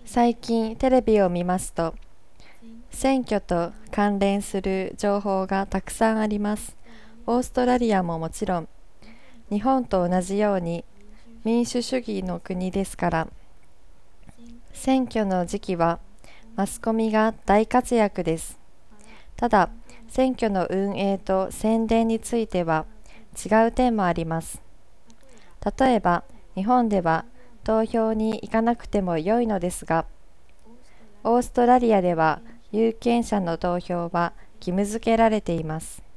最近テレビを見ますと、選挙と関連する情報がたくさんあります。オーストラリアももちろん、日本と同じように民主主義の国ですから、選挙の時期はマスコミが大活躍です。ただ、選挙の運営と宣伝については違う点もあります。例えば、日本では投票に行かなくても良いのですが、オーストラリアでは有権者の投票は義務付けられています。